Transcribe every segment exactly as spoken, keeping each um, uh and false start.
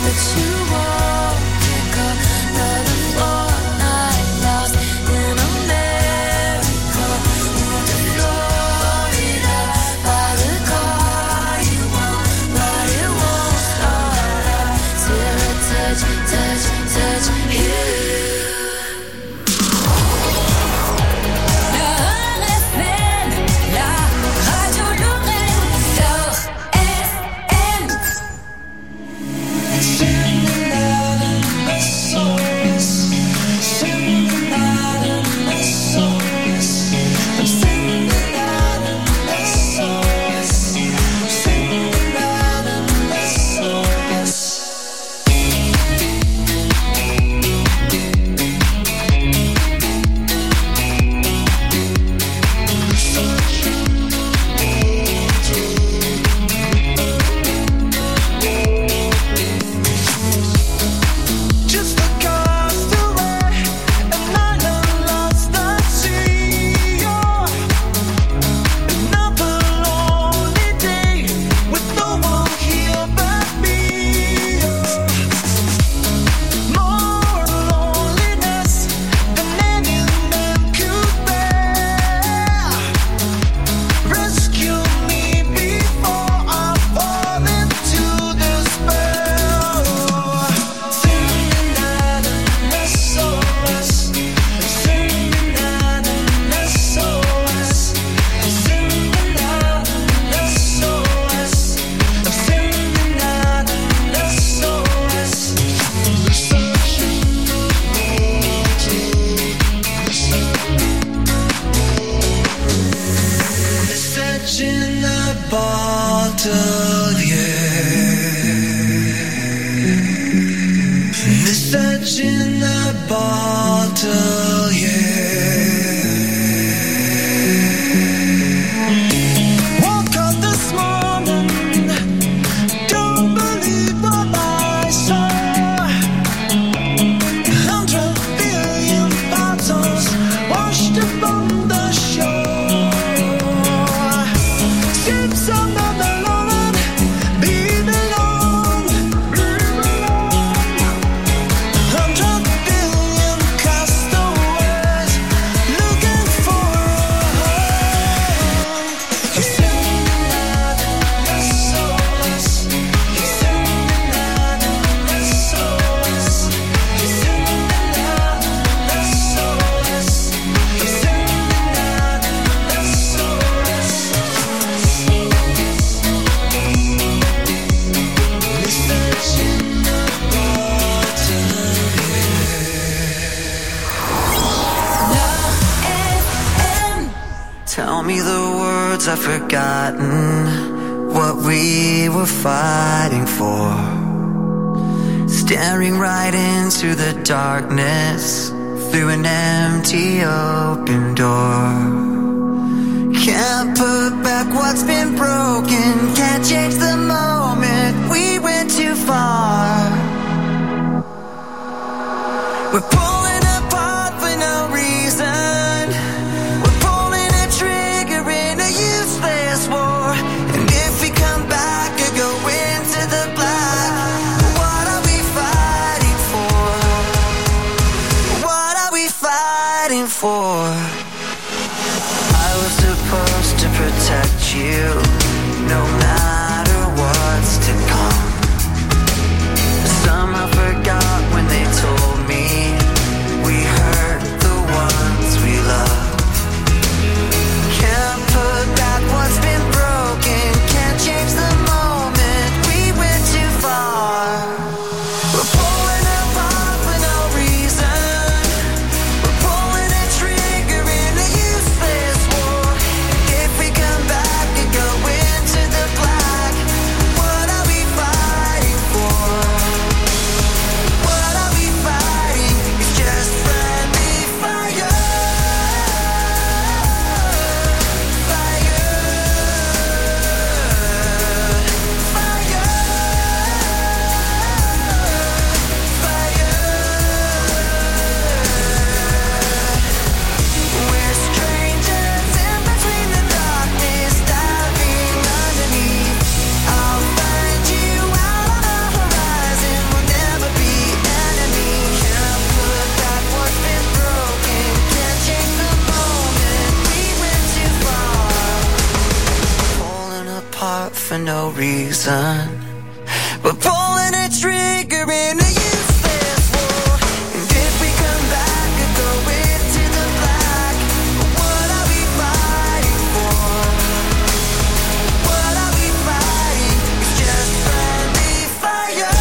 Darkness through an empty open door. Can't put back what's been broken. Can't change the moment we went too far. We're pulling apart for no reason. We're pulling a trigger in a useless war. And if we come back or go into the black, what are we fighting for? What are we fighting for? I was supposed to protect you, no matter what's to come. Somehow forgot when they told me we hurt the ones we love. Can't put back what's been broken. Can't change the moment we went too far. We're pulling apart for no reason. We're pulling a trigger in a useless war. If we come back and go into the black, no reason. We're pulling a trigger in a useless war. And if we come back and go into the black, what are we fighting for? What are we fighting? It's just friendly fire.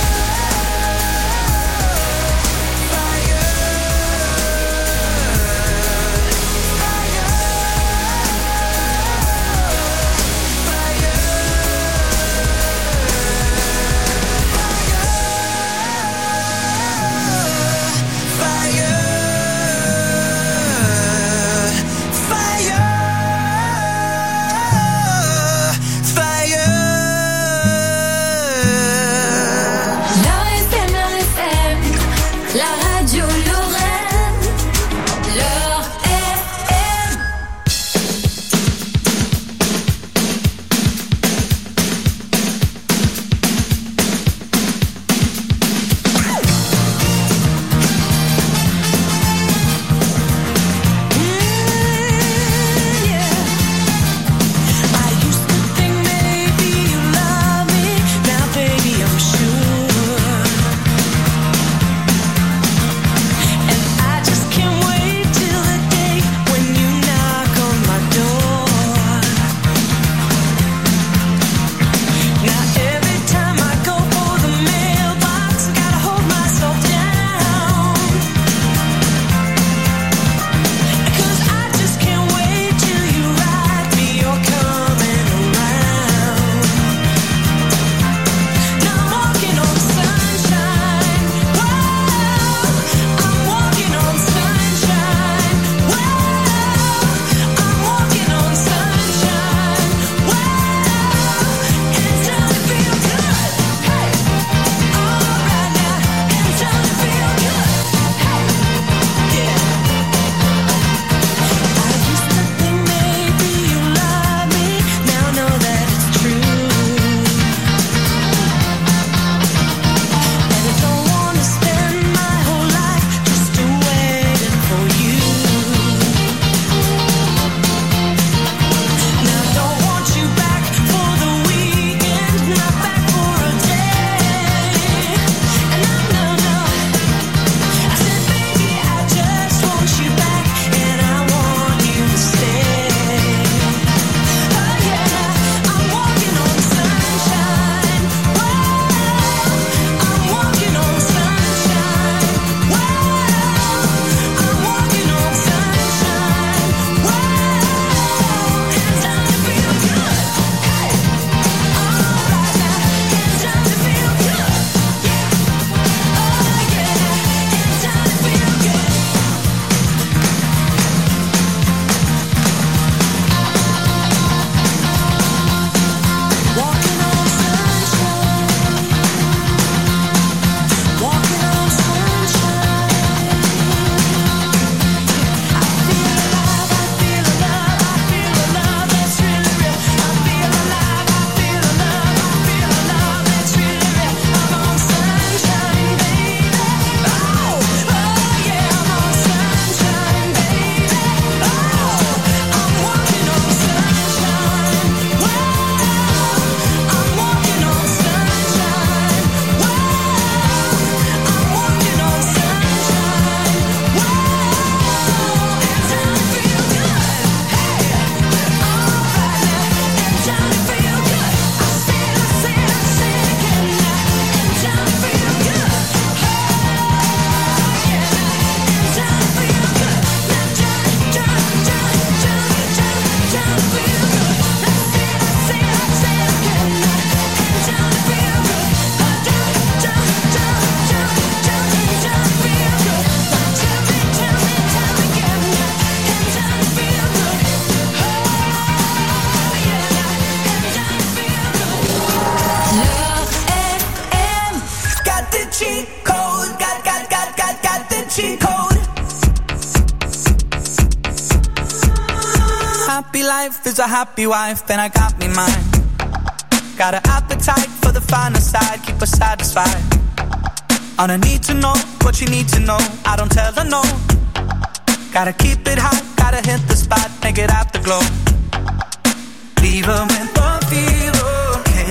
Happy life is a happy wife, and I got me mine. Got an appetite for the finer side, keep her satisfied. On a need to know what you need to know, I don't tell her no. Gotta keep it hot, gotta hit the spot, make it afterglow. Leave her with the fever,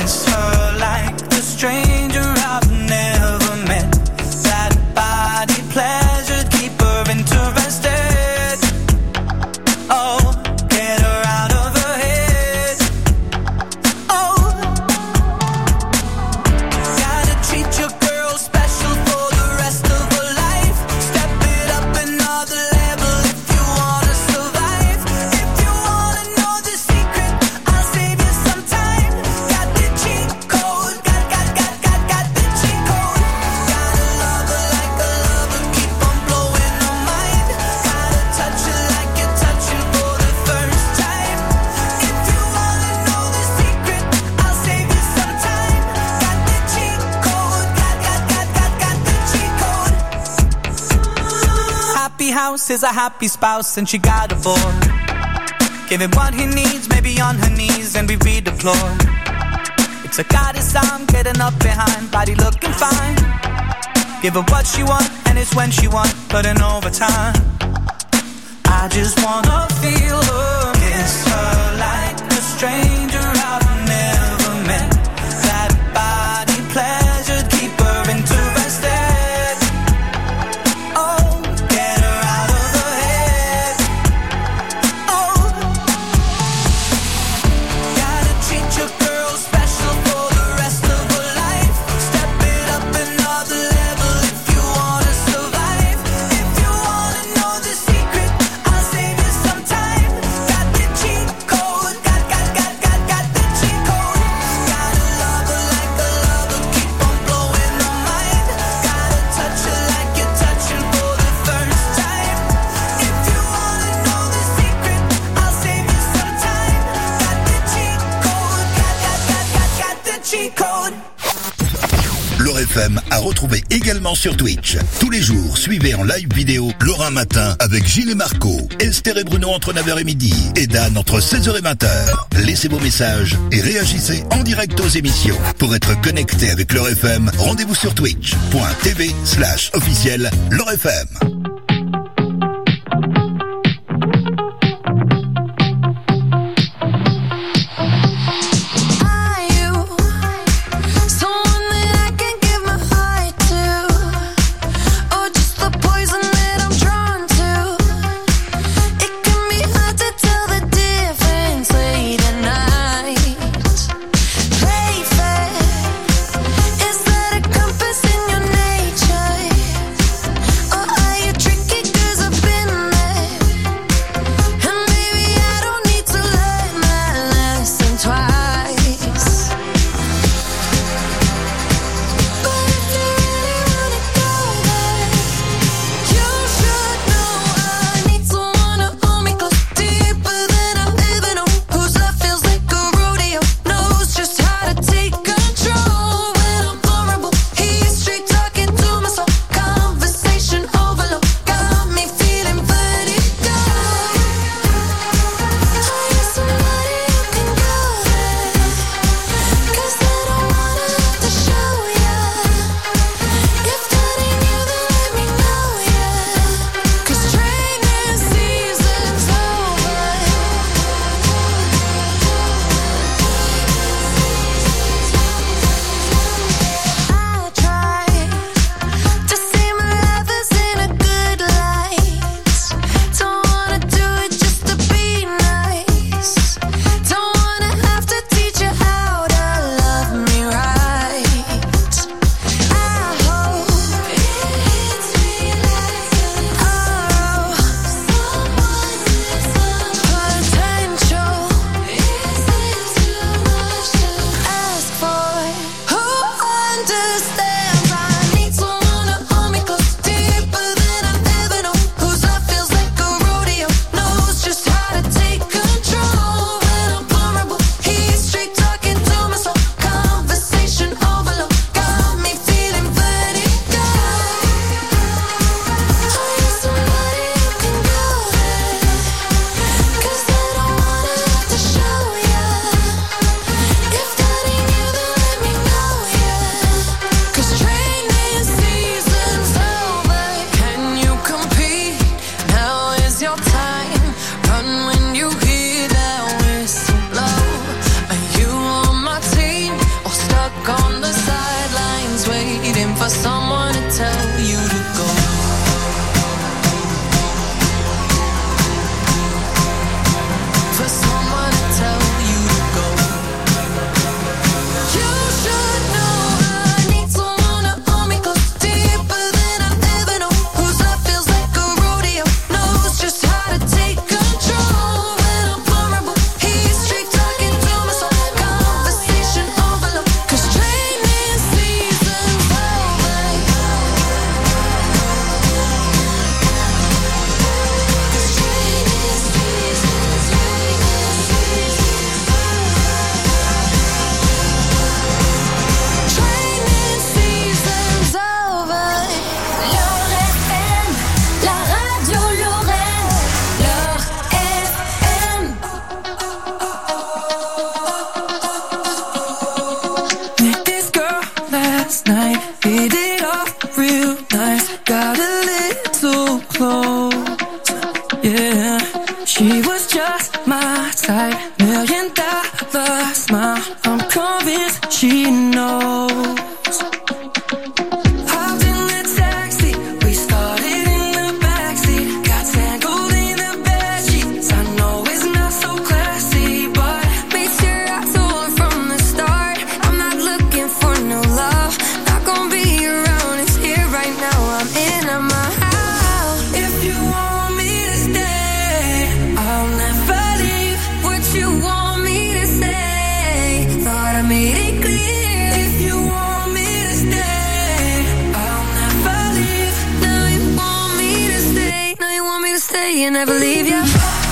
happy house is a happy spouse, and she got a boy. Give him what he needs, maybe on her knees, and we redeploy. It's a goddess I'm getting up behind, body looking fine. Give her what she want, and it's when she want, putting overtime. I just wanna feel her, kiss her like a stranger I've never met. That body pleasure, keep her interested. Oh, get her out of her head. Oh, gotta treat your girl special for the rest of her life. Step it up another level if you wanna survive. If you wanna know the secret, I'll save you some time. Got the cheat code, got, got, got, got, got the cheat code. Gotta love her like a lover, keep on blowing her mind. Gotta touch her like you're touching for the first time. If you wanna know the secret, I'll save you some time. Got the cheat code, got, got, got, got, got the cheat code. L'Or F M à retrouver également sur Twitch. Tous les jours, suivez en live vidéo Laurent Matin avec Gilles et Marco, Esther et Bruno entre neuf heures et midi et Dan entre seize heures et vingt heures. Laissez vos messages et réagissez en direct aux émissions. Pour être connecté avec l'Or F M, rendez-vous sur twitch.tv slash officiel l'Or F M. Are you someone that I can give my heart to, or just the poison that I'm drawn to? It can be hard to tell the difference late at night. Play fair, is that a compass in your nature, or are you tricking off real nice, got a little close. Yeah, she was just my type, million dollar smile. I'm convinced she knows. Hopped in the taxi, we started in the backseat, got tangled in the bedsheets. I know it's not so classy, but made sure I told her from the start, I'm not looking for no love, not gonna be around, it's here right now. I'm in, I'm out. If you want me to stay, I'll never leave. What you want me to say, thought I made it clear. If you want me to stay, I'll never leave. Now you want me to stay, now you want me to stay and never leave ya.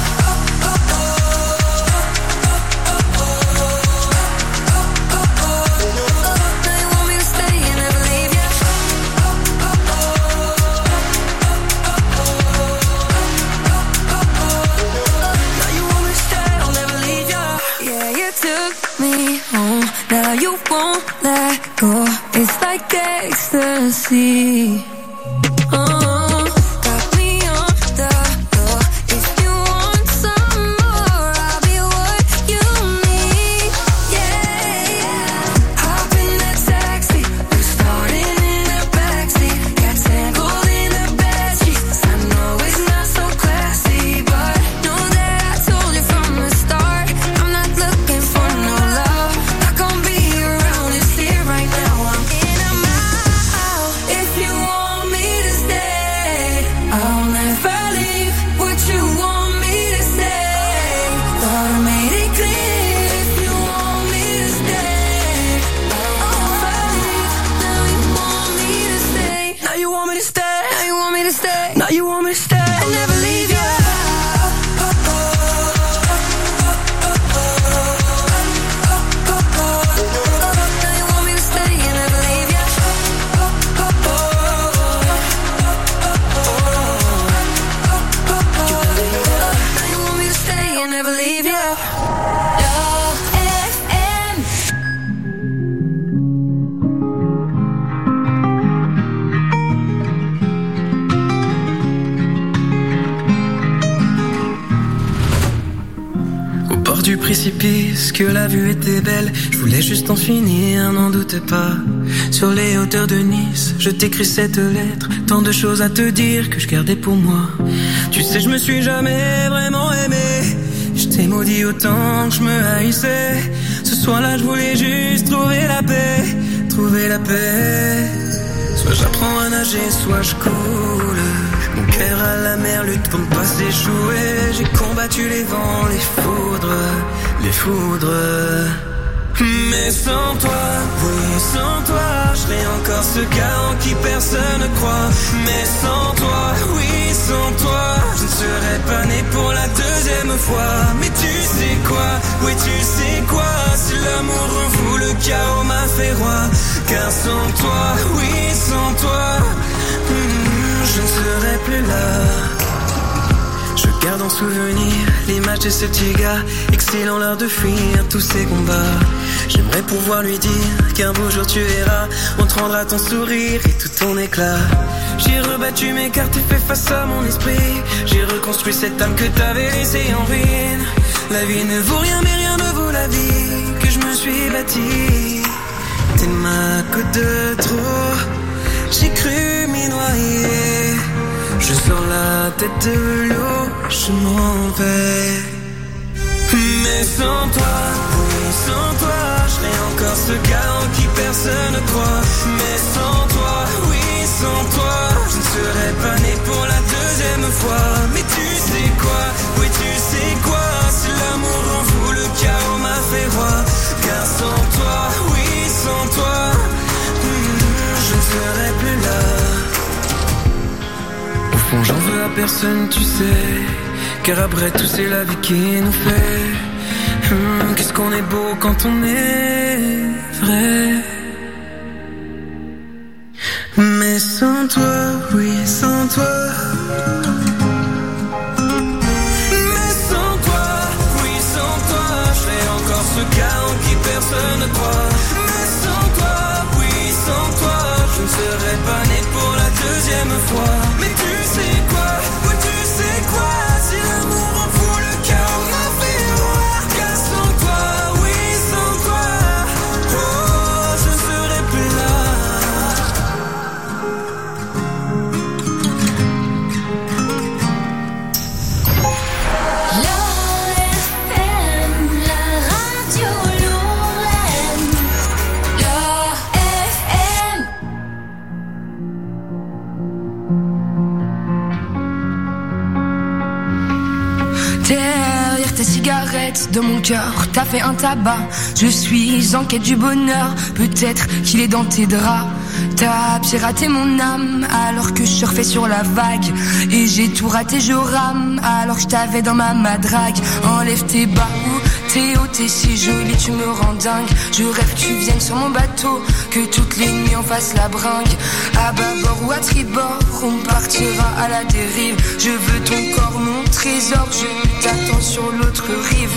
Now you won't let go. It's like ecstasy. Oh, got me on the floor. If you want some more, I'll be what you need. Yeah, yeah. Hop in that taxi, we started in the backseat, got tangled in the bedsheets. I know it's not so classy, but know that I told you from the start, I'm not looking for no love, not gonna be around, it's here right now. I'm in, I'm out. If you want me to stay, I'll never leave. What you want me to say, thought I made it clear. If you want me to stay, I'll never leave. Now you want me to stay, now you want me to stay, now you want me to stay, now you want me to stay, I'll never leave you. Du précipice, que la vue était belle, je voulais juste en finir, n'en doute pas. Sur les hauteurs de Nice, je t'écris cette lettre, tant de choses à te dire que je gardais pour moi. Tu sais, je me suis jamais vraiment aimé, je t'ai maudit autant que je me haïssais. Ce soir-là, je voulais juste trouver la paix, trouver la paix. Soit j'apprends à nager, soit je coule. Mon cœur à la mer lutte pour ne pas s'échouer. J'ai combattu les vents, les foudres, les foudres. Mais sans toi, oui, sans toi, je serais encore ce gars en qui personne ne croit. Mais sans toi, oui, sans toi, je ne serais pas né pour la deuxième fois. Mais tu sais quoi, oui, tu sais quoi, si l'amour en vous, le chaos m'a fait roi. Car sans toi, oui, sans toi, hmm, je ne serais plus là. Je garde en souvenir l'image de ce petit gars, excellent l'heure de fuir tous ces combats. J'aimerais pouvoir lui dire qu'un beau jour tu verras, on te rendra ton sourire et tout ton éclat. J'ai rebattu mes cartes et fait face à mon esprit. J'ai reconstruit cette âme que t'avais laissée en ruine. La vie ne vaut rien mais rien ne vaut la vie que je me suis bâtie. T'es ma côte de trop, j'ai cru m'y noyer. Je sors la tête de l'eau, je m'en vais. Mais sans toi, oui, sans toi, je serais encore ce gars en qui personne ne croit. Mais sans toi, oui, sans toi, je ne serais pas né pour la deuxième fois. Mais tu sais quoi, oui, tu sais quoi, si l'amour en vous, le chaos m'a fait roi. Car sans toi, oui, sans toi, hmm, je ne serais plus là. Au fond, j'en veux à personne, tu sais, car après tout, c'est la vie qui nous fait. Hum, qu'est-ce qu'on est beau quand on est vrai. Mais sans toi, oui, sans toi. Mais sans toi, oui, sans toi, je serais encore ce gars en qui personne ne croit. Mais sans toi, oui, sans toi, je ne serai pas né pour la deuxième fois. Mais tu sais quoi, oui tu sais quoi, si l'amour en fout le cœur m'a fait voir. Car sans toi, oui sans toi, oh je serai plus là. Derrière tes cigarettes, de mon cœur, t'as fait un tabac. Je suis en quête du bonheur, peut-être qu'il est dans tes draps. T'as piraté mon âme alors que je surfais sur la vague. Et j'ai tout raté, je rame alors que je t'avais dans ma madrague. Enlève tes bas ou t'es haut, t'es si jolie, tu me rends dingue. Je rêve que tu viennes sur mon bateau, que toutes les nuits on fasse la bringue. À bâbord ou à tribord, on partira à la dérive. Je veux ton corps, mon trésor, je t'attends sur l'autre rive.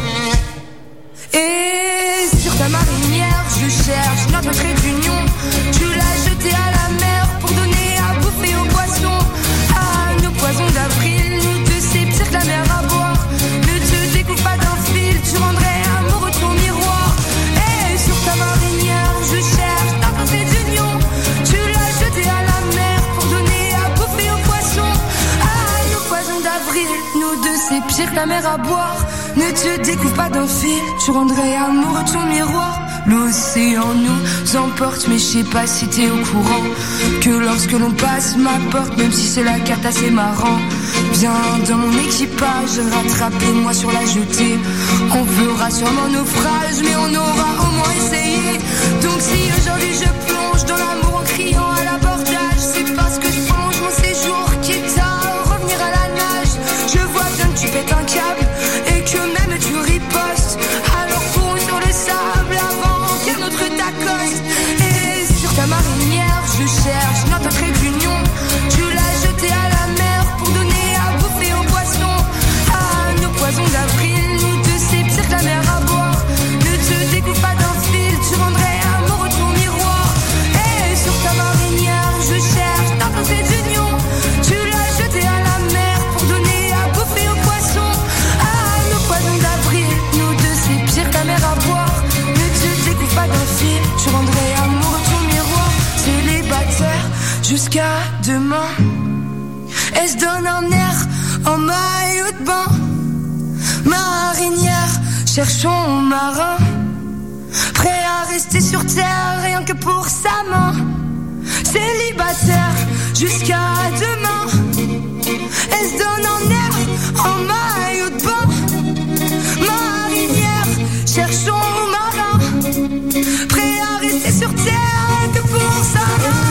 Et sur ta marinière, je cherche notre trait d'union. Tu l'as jeté à la mer pour donner à bouffer aux poissons. À nos poisons d'avril, nous deux c'est pire que la mer à boire. Ne te découpe pas d'un fil, tu rendrais amoureux ton miroir. Et sur ta marinière, je cherche notre trait d'union. Tu l'as jeté à la mer pour donner à bouffer aux poissons. À nos poisons d'avril, nous deux c'est pire que la mer à boire. Ne te découvre pas d'un fil, tu rendrais amoureux ton miroir. L'océan nous emporte, mais je sais pas si t'es au courant que lorsque l'on passe ma porte, même si c'est la carte assez marrant, viens dans mon équipage, rattrapez-moi sur la jetée. On fera sûrement naufrage, mais on aura au moins essayé. Donc si aujourd'hui je plonge dans l'amour en criant à l'abordage, c'est parce que je songe mon séjour, quitte à revenir à la nage. Je vois bien que tu pètes un câble et que même tu ripostes. Alors cours sur le sable avant qu'un autre t'accoste. Et sur ta marinière, je cherche notre trait d'union. Tu l'as jeté à la mer pour donner à bouffer aux poissons. À nos poisons d'avril, nous deux c'est pire que la mer à boire. Ne te découpe pas d'un fil, tu rendrais amoureux ton miroir. Et sur ta marinière, je cherche notre trait d'union. Tu l'as jeté à la mer pour donner à bouffer aux poissons. À nos poisons d'avril, nous deux c'est pire que la mer à boire. Ne te découpe pas d'un fil, tu rendrais amoureux ton miroir. Célibataire jusqu'à demain, elle se donne un air en maillot de bain. Marinière, cherchons marin, prêt à rester sur terre rien que pour sa main. Célibataire jusqu'à demain, elle se donne un air en maillot de bain. Marinière, cherchons marin, prêt à rester sur terre rien que pour sa main.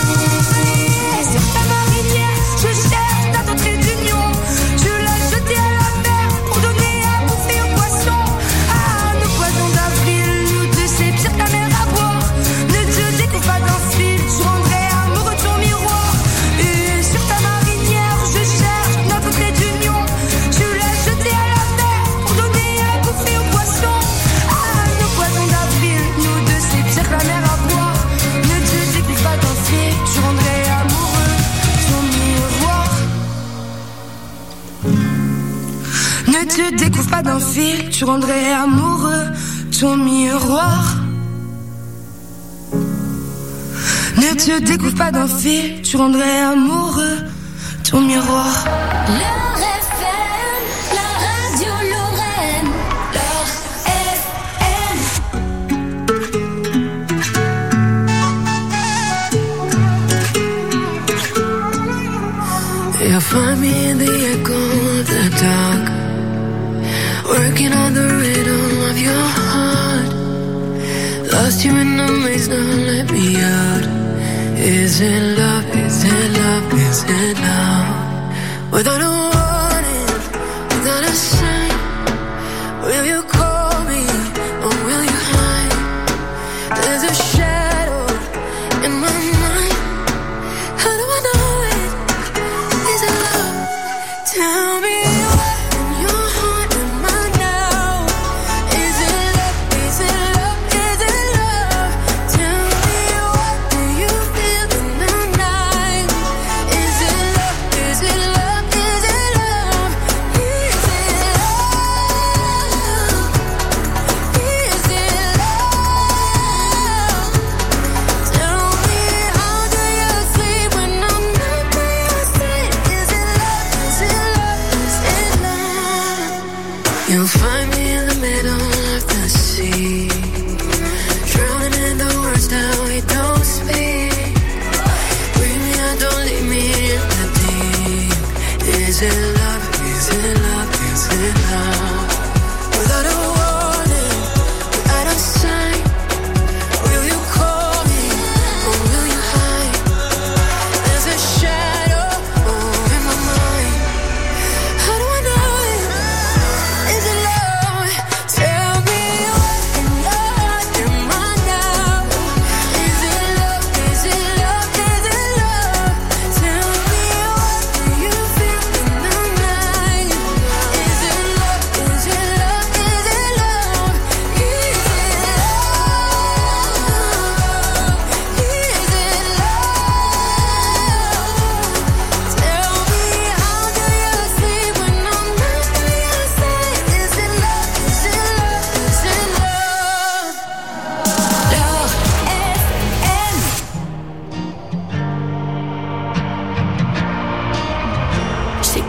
Et sur ta marinière, je cherche notre trait d'union. Tu l'as jeté à la mer pour donner à bouffer aux poissons. À nos poisons d'avril, nous deux c'est pire que la mer à boire. Ne te découpe pas d'un fil, tu rendrais amoureux ton miroir. Et sur ta marinière, je cherche notre trait d'union. Tu l'as jeté à la mer pour donner à bouffer aux poissons. À nos poisons d'avril, nous deux c'est pire que la mer à boire. Ne te découpe pas d'un fil, tu rendrais amoureux ton miroir. Ne te découvre pas d'un fil, tu rendrais amoureux ton miroir. Ne te découvre pas d'un fil, tu rendrais amoureux ton miroir. Leur F M, la radio Lorraine. Leur F M. You'll find me in the echo of the dark, working on the rhythm of your heart. Lost you in the maze, now let me out. Is it love, is it love, is it love? Without a warning, without a sign, will you call me or will you hide? There's a shadow in my mind. How do I know it? Is it love? Tell me what in your heart am I now? Is it love? Is it love? Is it love? Tell me what do you feel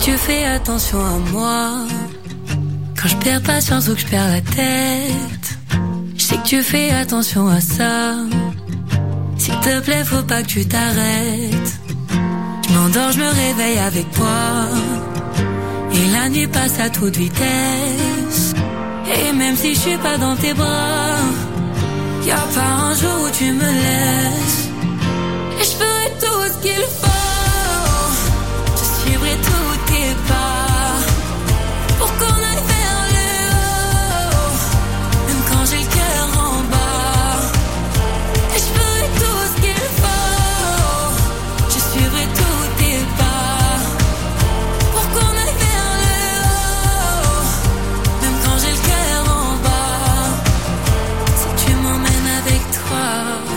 tu fais attention à moi. Quand je perds patience ou que je perds la tête, je sais que tu fais attention à ça. S'il te plaît, faut pas que tu t'arrêtes. Je m'endors, je me réveille avec toi. Et la nuit passe à toute vitesse. Et même si je suis pas dans tes bras, y'a pas un jour où tu me laisses. Et je ferai tout ce qu'il faut. Je suivrai tous tes pas pour qu'on aille vers le haut, même quand j'ai le cœur en bas. Et je ferai tout ce qu'il faut. Je suivrai tous tes pas pour qu'on aille vers le haut, même quand j'ai le cœur en bas. Si tu m'emmènes avec toi,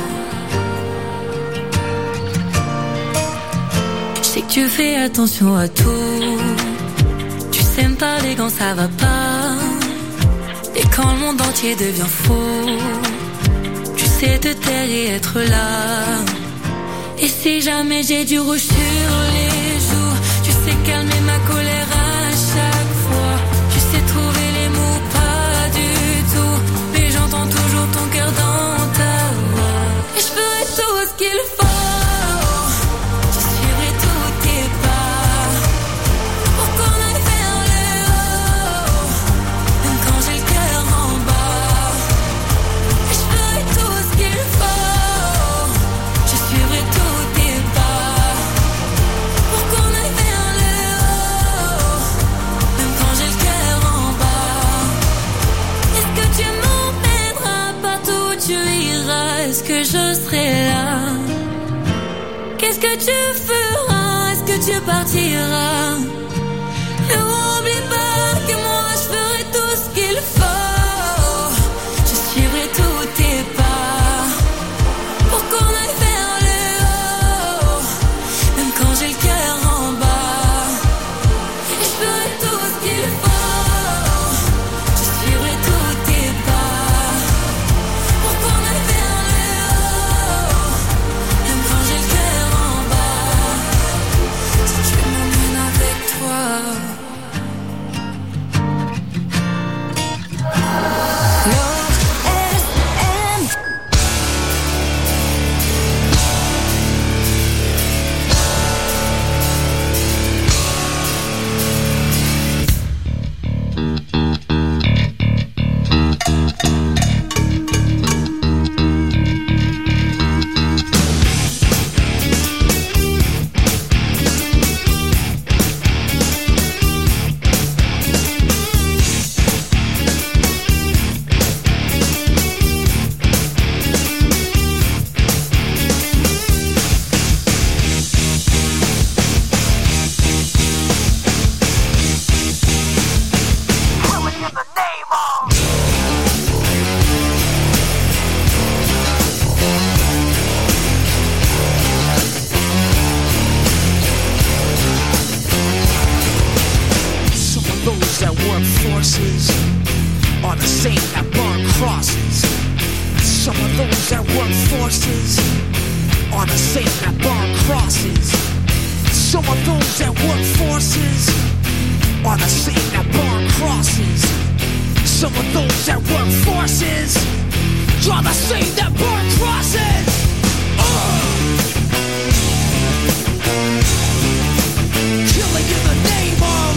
je sais que tu fais attention à tout. Tu sais me parler quand ça va pas, et quand le monde entier devient faux, tu sais te taire et être là. Et si jamais j'ai du rouge sur les joues, tu sais calmer ma colère à chaque fois. Tu sais trouver les mots, pas du tout, mais j'entends toujours ton cœur dans ta voix. Et je ferai tout ce qu'il faut. Je suivrai tous tes pas pour qu'on aille vers le haut, même quand j'ai le cœur en bas. Et je ferai tout ce qu'il faut. Je suivrai tous tes pas pour qu'on aille vers le haut, même quand j'ai le cœur en bas. Est-ce que tu m'emmèneras partout où tu iras? Est-ce que je serai là? Qu'est-ce que tu feras? Est-ce que tu partiras? N'oublie pas que moi je ferai tout ce qu'il faut. Je suivrai tous tes pas pour qu'on aille vers le haut, même quand j'ai le cœur en bas. Et je ferai tout ce qu'il faut. Je suivrai tous tes pas pour qu'on aille vers le haut, même quand j'ai le cœur en bas. Si tu m'emmènes avec toi. Some of those that work forces are the same that burn crosses. Some of those that work forces are the same that burn crosses. Some of those that work forces are the same that burn crosses. Some of those that work forces are the same that burn crosses. Uh! Killing in the name of,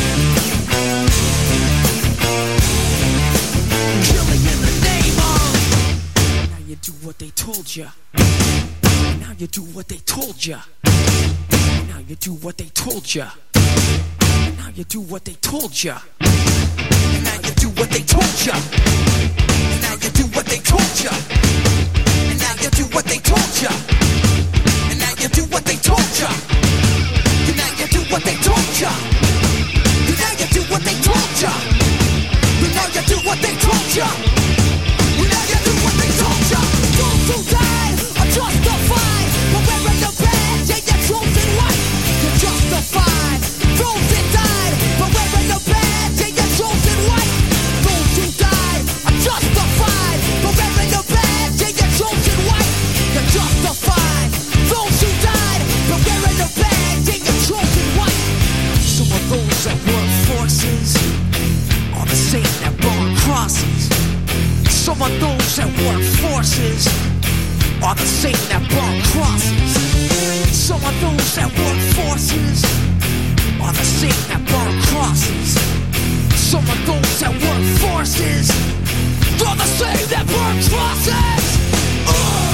killing in the name of. Now you do what they told ya. Now you do what they told ya. Now you do what they told ya. Now you do what they told ya. Now you do what they told ya. Now you do what they told ya. And now you do what they told ya. And now you do what they told ya. And now you do what they told ya. And now you do what they told ya. And now you do what they told ya. And now you do what they told ya. Those who died are justified for wearing the badge and your chosen white. You're justified. Those that died for wearing the badge and your chosen white. Those who died are justified for wearing the badge and your chosen white. You're justified. Those who died that work forces are the same that burn crosses. Some of those that work forces are the same that burn crosses. uh.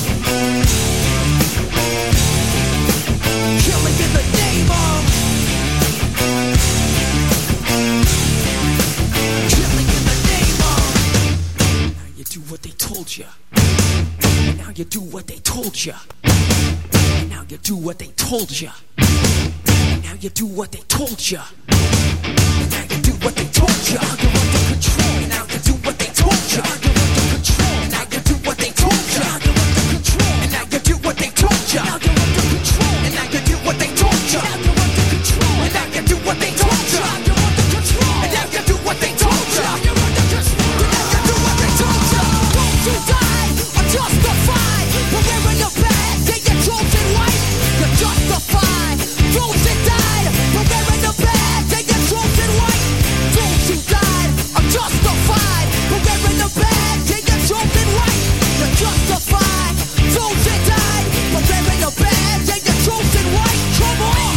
Killing in the name of, killing in the name of. Now you do what they told you. And now you do what they told you. And now you do what they told you. And now you do what they told you. And now you do what they told you. You're under control. And now you do what they told you. You're under control. And now you do what they told you. You're under control. And now you do what they told you. You're under control. And now you do what they told you. You're under control. And now you do what they told you. You're under control. And now you do what they told you. You're under control. And now you do what they told you. Won't you die or justified? But wearing your bad, say you're chosen white. You're justified. Those that died, but wearing the bad, say you're chosen white. Those who died are justified. But wearing the bad, say you're chosen white. You're justified. Those that died, but wearing the bad, say you're chosen white. Come on.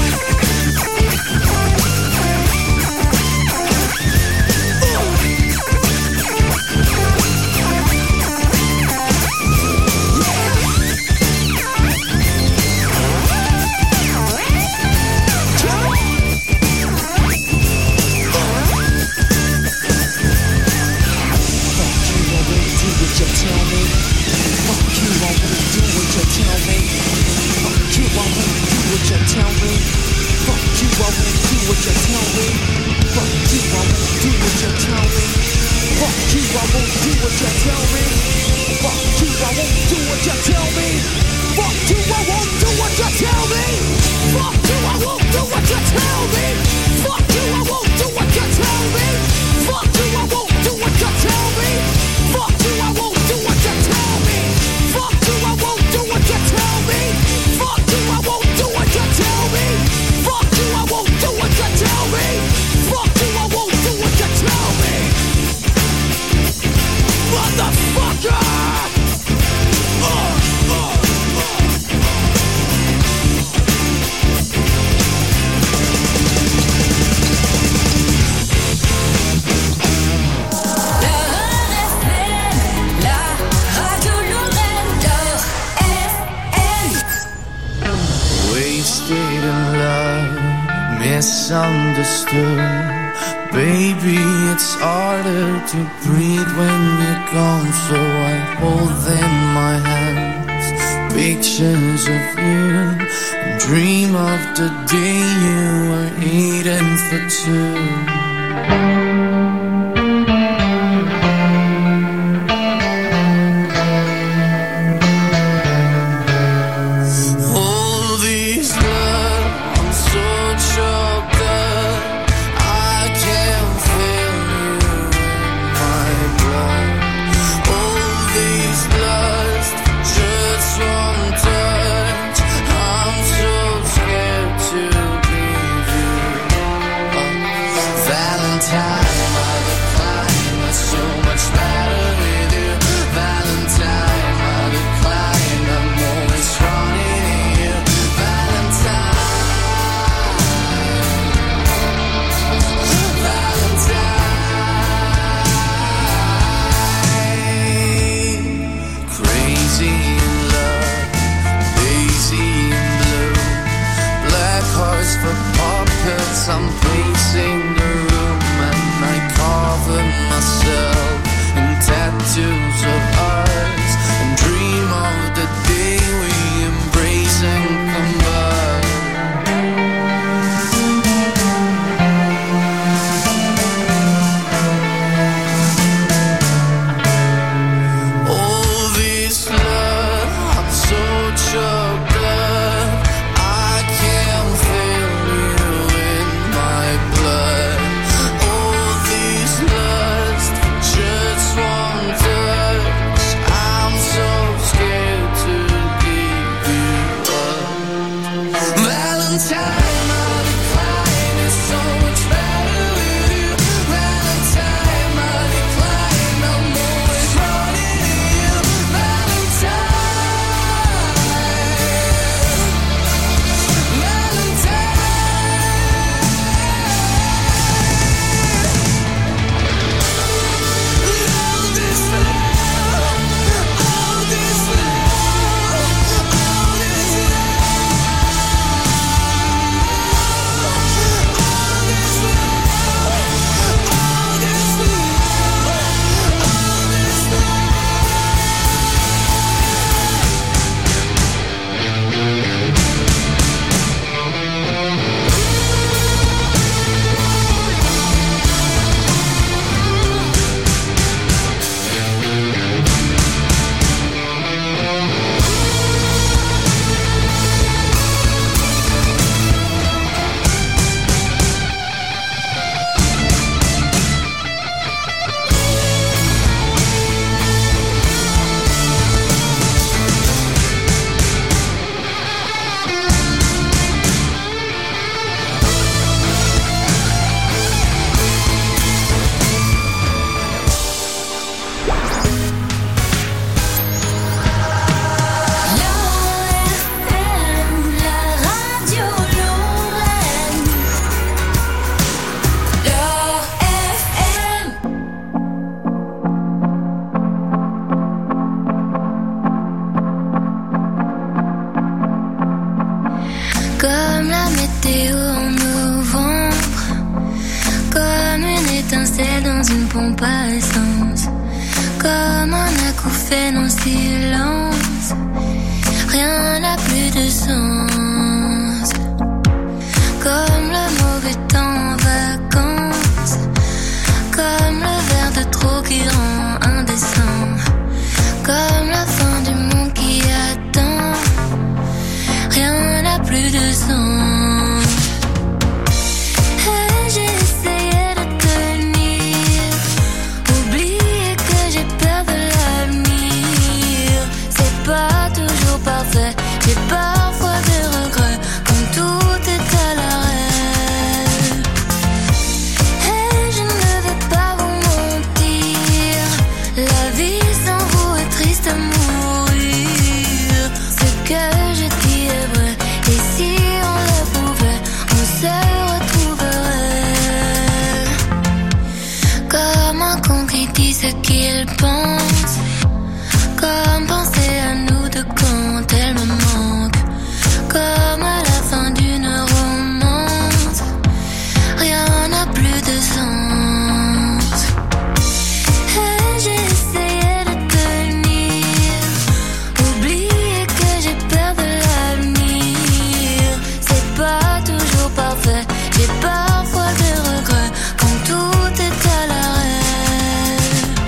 Baby, it's harder to breathe when you're gone, so I hold in my hands pictures of you and dream of the day you were eating for two. I'm pacing the room and I cover myself in tattoos of ours and dream of the day we embrace and combine. All this love, I'm so choked up, I can't feel you in my blood. All this lust, just one touch, I'm so scared to give you up. Valentine, my decline is so much better with you. Valentine, my decline, I'm always running to you. Valentine, météo en novembre, comme une étincelle dans une pompe à essence, comme un acouphène en silence. Rien n'a plus de sens, comme le mauvais temps en vacances, comme le verre de trop qui rend indécent, comme la fin du monde qui attend. Rien n'a plus de sens. Et j'ai essayé de tenir, oublier que j'ai peur de l'avenir. C'est pas toujours parfait, j'ai parfois des regrets, comme tout est à l'arrêt. Et je ne vais pas vous mentir, la vie sans vous est triste à mourir. Ce que je dis est vrai, et si on le pouvait, on se retrouverait. Comme un con qui dit ce qu'il pense, comme penser à nous deux quand elle me manque, comme à la fin d'une romance. Rien n'a plus de sens. Et j'ai essayé de tenir, oublier que j'ai peur de l'avenir. C'est pas toujours parfait, j'ai parfois des regrets, quand tout est à l'arrêt.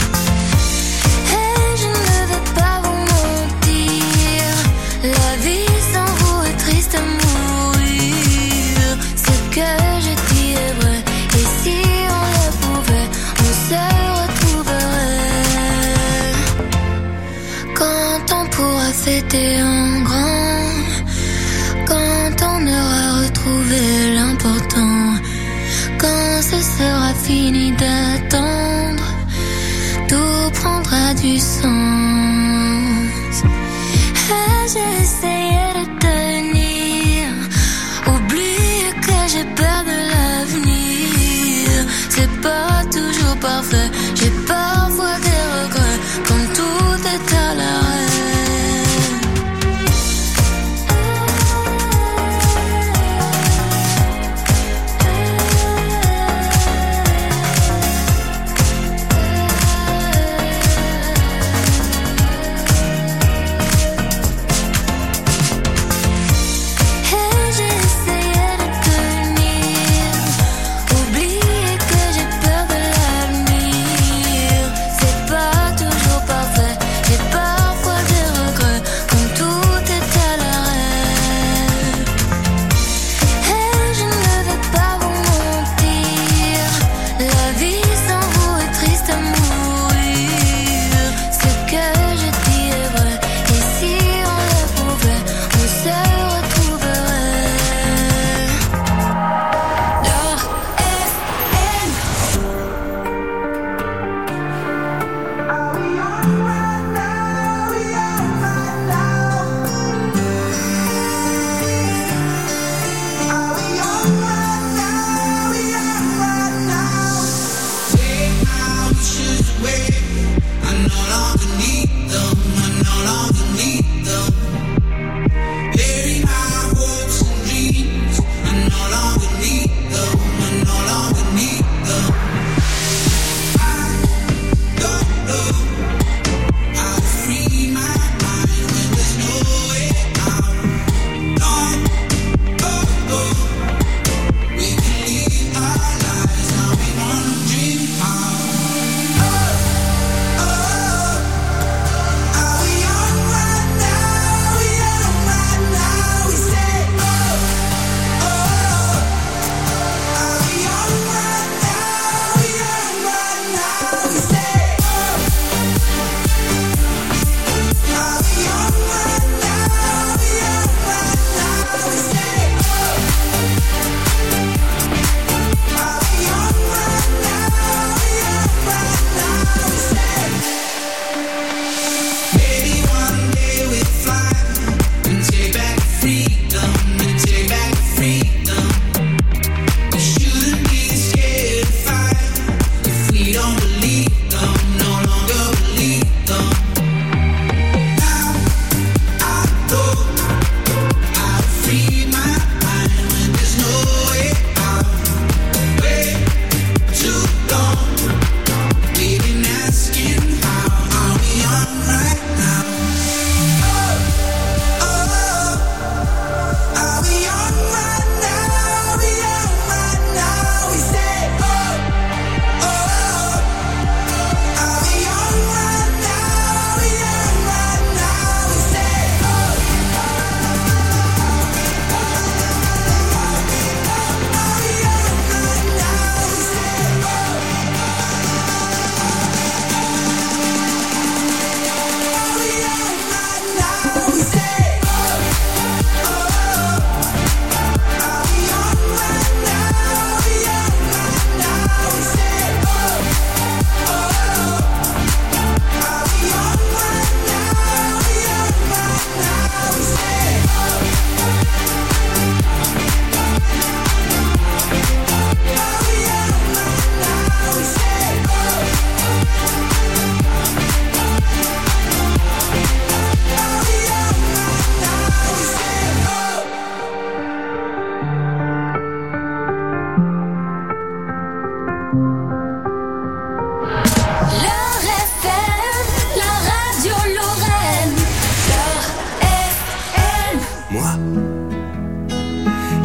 Et je ne vais pas vous mentir, la vie sans vous est triste à mourir. Ce que je dis est vrai, et si on le pouvait, on se retrouverait. Quand on pourra fêter en grand, quand on aura retrouvé l'important, quand ce sera fini d'attendre, tout prendra du sens. Et j'ai essayé de tenir, oublier que j'ai peur de l'avenir. C'est pas toujours parfait, j'ai parfois des regrets, comme tout est à l'arrêt.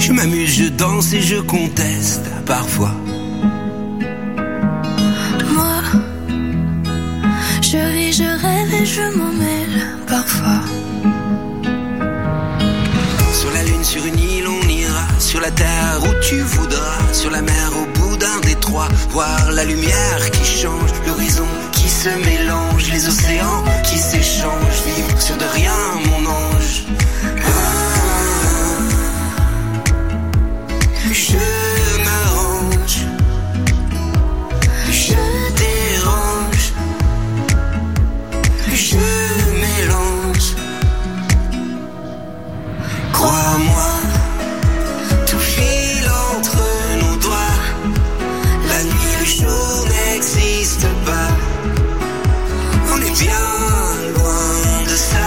Je m'amuse, je danse et je conteste parfois. Moi, je vis, je rêve et je m'en mêle parfois. Sur la lune, sur une île, on ira. Sur la terre où tu voudras. Sur la mer, au bout d'un détroit. Voir la lumière qui change, l'horizon qui se mélange, les océans qui s'échangent. Vivre sur de rien, mon ange. Ah, je m'arrange, je dérange, je mélange. Crois-moi, tout file entre nos doigts. La nuit, le jour n'existe pas. On est bien loin de ça.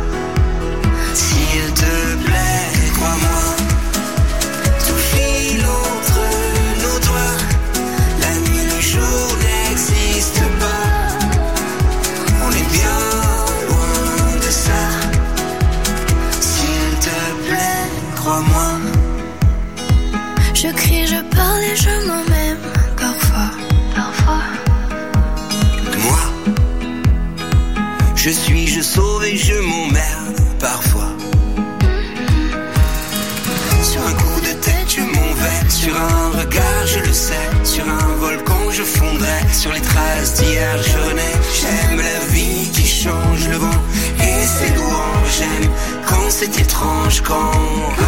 S'il te plaît, crois-moi. Tout file entre nos doigts. La nuit, le jour n'existe pas. On est bien loin de ça. S'il te plaît, crois-moi. Je crie, je parle et je m'en même parfois, parfois. Moi, je suis, je sauve et je m'emmerde parfois. Sur un coup de tête, je m'en vais. Sur un regard, je le sais. Sur un volcan, je fondrai. Sur les traces d'hier, je renais. J'aime la vie qui change, le vent et ses louanges. J'aime quand c'est étrange, quand ah,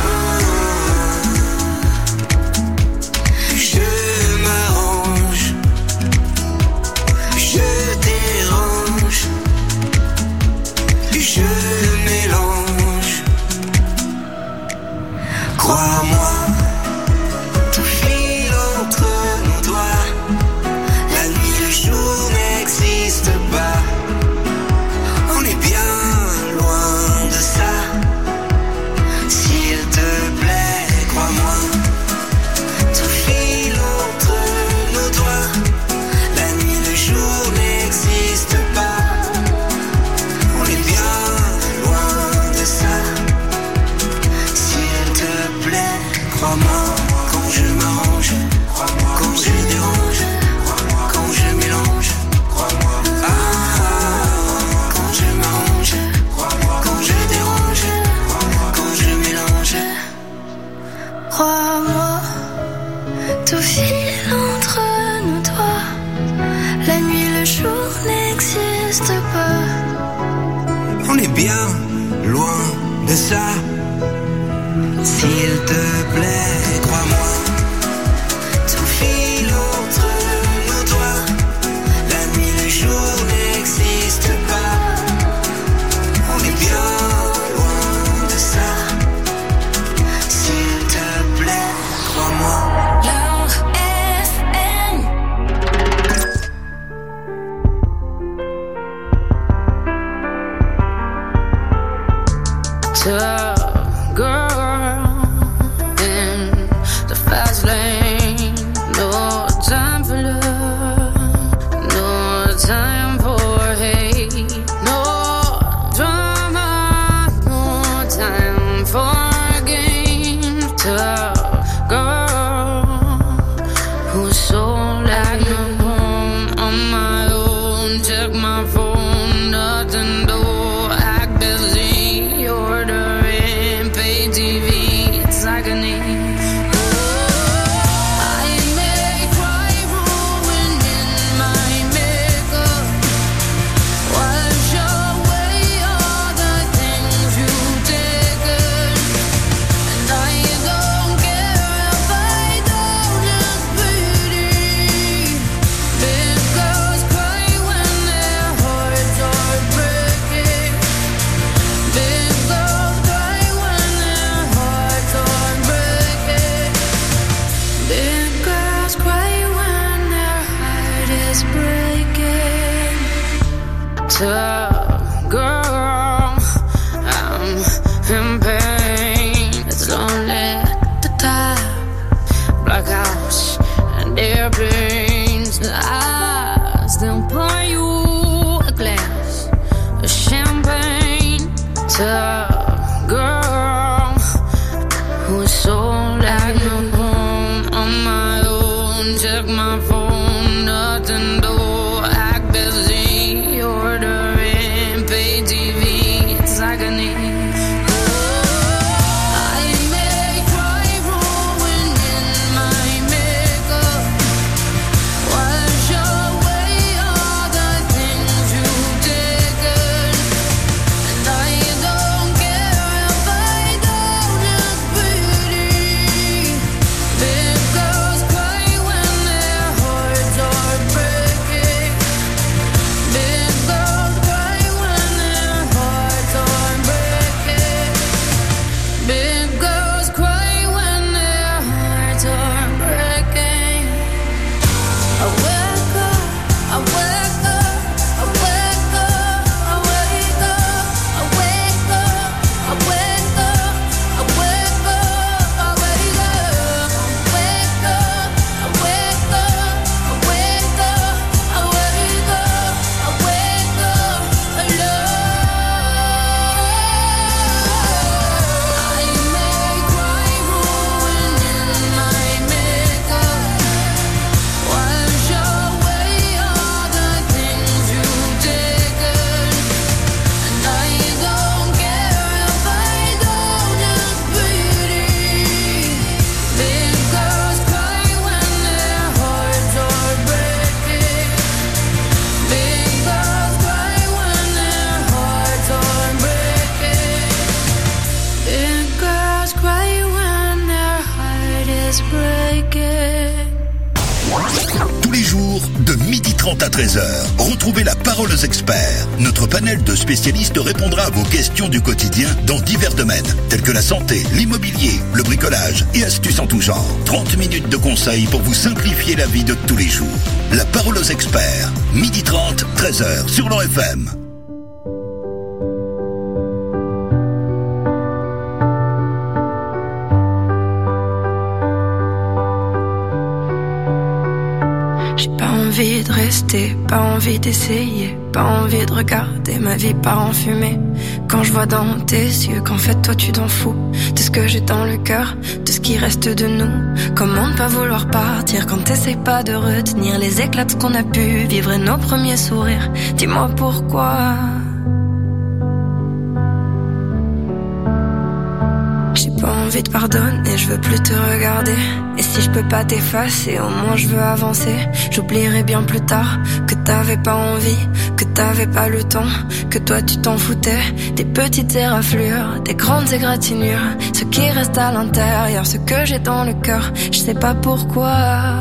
je m'arrange, je dérange, je mélange. Crois-moi, tout file entre nos doigts. La nuit, le jour n'existe pas. On est bien loin de ça. S'il te plaît, crois-moi. Tout file entre nos doigts. La nuit, le jour n'existe pas. On est bien loin de ça. S'il te plaît, crois-moi. Quand je m'arrange, quand je dérange, quand je mélange, ah, quand je m'arrange, quand je dérange, quand je mélange. Crois-moi, tout file entre nos doigts. La nuit, le jour n'existe pas. On est bien loin de ça. S'il te plaît, crois-moi. Tout file entre nos doigts. La nuit, le jour n'existe pas. On est bien loin de ça. S'il te plaît, crois-moi. Love F M. Tough girl in the fast lane. No time for love, no time for hate, no drama, no time for games. Tough girl who's so like no home on my own. Check my phone, nothing to act busy, ordering pay T V. It's agony. I may cry ruining my makeup. Wash away all the things you've taken, and I don't care if I don't look pretty. Big girls cry when their hearts are breaking. Big girls cry when their hearts are breaking. Big girls cry when their heart is breaking. Tough girl, I'm in pain. It's lonely at the top. Black house and airplanes. I still pour you a glass of champagne. Tough girl who no soul, like no home on my own. Check my phone, nothing though. Act busy, ordering, pay T V, it's agony. À treize heures, retrouvez la parole aux experts. Notre panel de spécialistes répondra à vos questions du quotidien dans divers domaines, tels que la santé, l'immobilier, le bricolage et astuces en tout genre. trente minutes de conseils pour vous simplifier la vie de tous les jours. La parole aux experts, midi trente, treize heures sur l'O F M. Envie de rester, pas envie d'essayer, pas envie de regarder ma vie part en fumée. Quand je vois dans tes yeux qu'en fait toi tu t'en fous de ce que j'ai dans le cœur, de ce qui reste de nous. Comment ne pas vouloir partir quand t'essayes pas de retenir les éclats de ce qu'on a pu vivre et nos premiers sourires. Dis-moi pourquoi. J'ai pas envie de pardonner, je veux plus te regarder. Et si je peux pas t'effacer, au moins je veux avancer. J'oublierai bien plus tard que t'avais pas envie, que t'avais pas le temps, que toi tu t'en foutais. Des petites éraflures, des grandes égratignures, ce qui reste à l'intérieur, ce que j'ai dans le cœur, je sais pas pourquoi.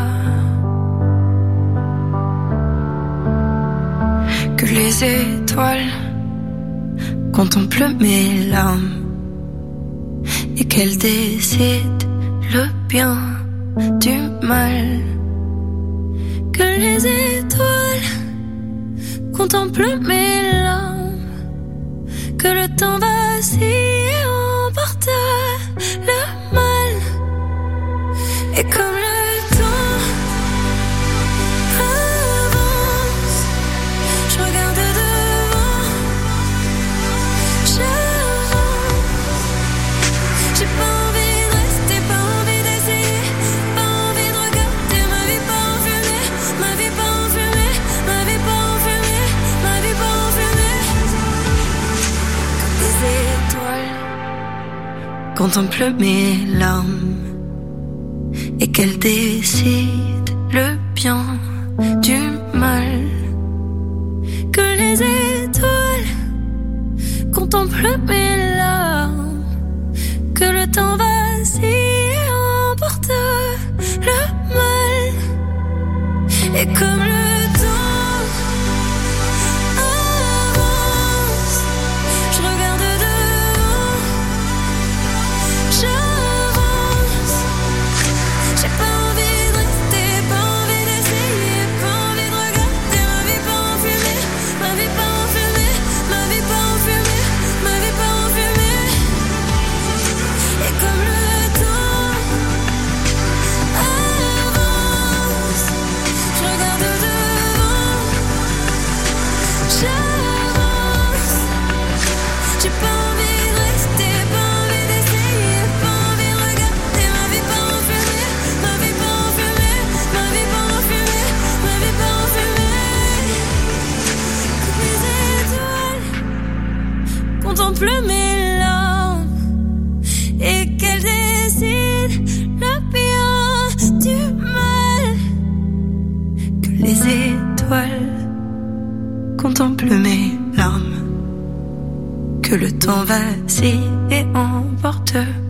Que les étoiles contemplent mes larmes et qu'elles décident le bien du mal. Que les étoiles contemplent mes larmes, que le temps vacille et emporte le mal. Et comme le temps avance, je regarde devant, j'avance. J'ai pas envie de rester, pas envie d'essayer, pas envie de regarder ma vie pas enfumée, ma vie pas enfumée, ma vie pas enfumée, ma vie pas enfumée. Comme les étoiles contemplent mes larmes et qu'elles décident le bien du mal. Que les étoiles contemplent mes larmes, que le temps vacille et emporte le mal. Et comme le temps avance, je regarde devant, j'avance. J'ai pas envie de rester, pas envie d'essayer, pas envie de regarder contemple mes larmes et qu'elle décide le bien du mal. Que les étoiles contemplent mes larmes, que le temps vacille et emporte